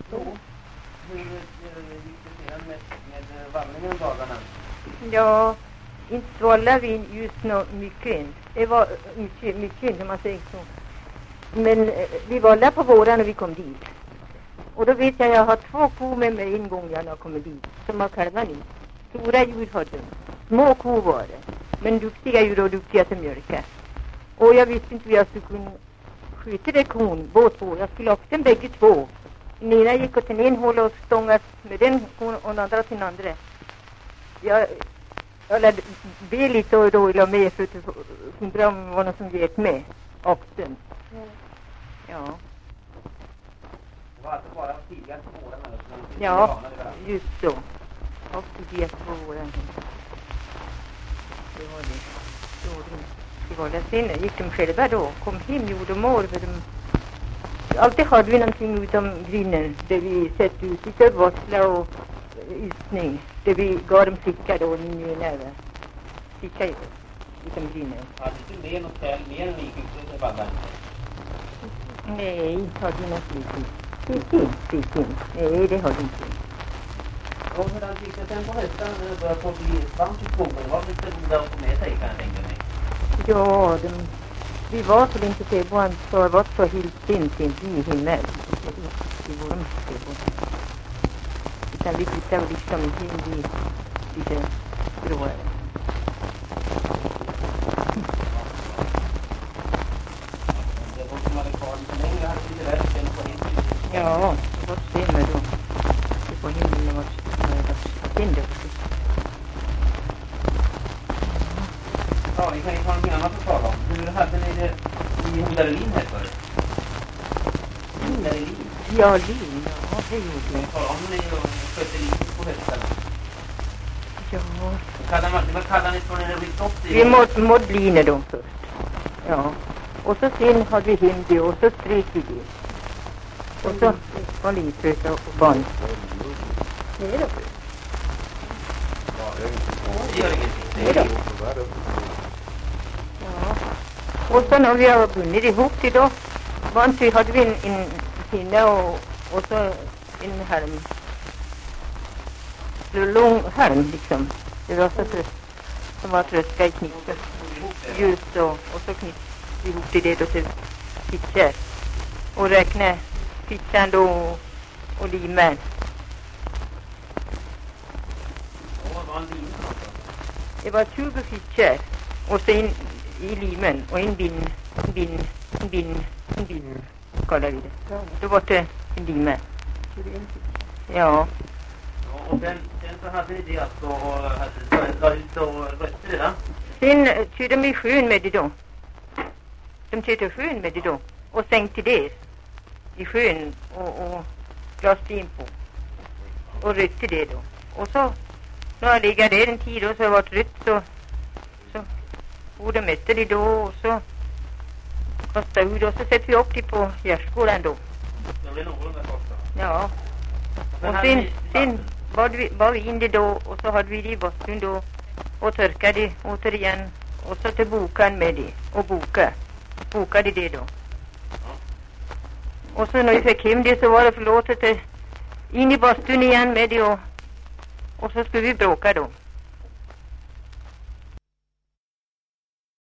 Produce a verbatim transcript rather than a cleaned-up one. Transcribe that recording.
Så. Hur gick det sedan med, med vandringen om dagarna? Ja, inte svallar vi just nå mycket. Det var mycket, mycket som man säger så. Men eh, vi var där på våren och vi kom dit. Och då vet jag, jag har två kor med mig en gång jag har kommit dit. Som har kalvar nu. Stora djur har de. Små kor var det. Men duktiga djur och duktiga till mjölka. Och jag visste inte hur jag skulle kunna skjuta det kon, båda två. Jag skulle upp den bägge två. Den ena gick åt den ena håll och stångas med den kon och den andra till den andra. Jag, jag lärde be lite och då la med för att undra om det var någon som gick med. Upp den. Ja. Det var alltså bara tidigare på våren? Eller? Ja, just så. Och tidigare på våren. Det var det. Det var det. Det var det. Sen gick de själva då. Kom hem, gjorde mål. För de... Alltid hade vi någonting utom grinden. Där vi sett ut lite varsla och ysning. Där vi gav dem sticka då. Nu nära. Sticka utom grinden. Hade du med något kväll mer än ni gick ut i badden? Nej, har du något litet? Fikin, fikin. Nej, det har du inte. Och hur gick det sen på hösten när det började få bli varmt i skogen? Det var lite goda att få med sig, kan jag tänka mig. Ja, de, vi var så inte se på en så det var så helt fint i himmel. Vi var inte se på. Utan vi flyttade liksom in i lite gråare. Ja, det var stämmer då. Det var himlen var stämmer också. Ja, vi kan ju ta någonting annat att tala om. Hur hade ni det i Hodarelin här förut? Hodarelin? Ja, lin. Ja, det gjorde vi. Tala om ni skötte lin på hösten. Ja. Vad kallar ni för när det blir stopp i? Vi mådde måd lina då först. Ja. Och så sen hade vi hindi och så stryk vi det. Och så var linsröta och barn. Det är det. Det gör ingenting. Det är det. Ja. Och så när vi har bunnit ihop till då. Vant vi hade vi en, en pinne och, och så en härm. En lång härm liksom. Det var så tröst. Som var tröska i knippen. Just så. Och så knipp vi ihop till det då till pitcher. Och räkna pitchen då och limen. Det var tjugo pitcher. Och sen i limen. Och en bin, en bin, en bin, en bin. Kallar vi det. Då var det en limen. Ja. Och sen, sen så hade ni det alltså och hade la ut och rötte det, va? Sen tog de i sjön med det då. De tog i sjön med det då. Och sänkte det i sjön och, och la sten på. Och rötte det då. Och så, när jag ligger där en tid och så har varit rött så, så får de mätte det då och så kastade ut och så sätter vi upp det på gärdsgården då. Det blir någorlunda kort då? Ja. Och sen, sen var vi, var vi in det då och så hade vi det i botten då och törkade återigen och så till bokan med det och boka. Bokade det då. Och så när vi fick hem det så var det förlåtet in i bostun igen med det och, och så skulle vi bråka då.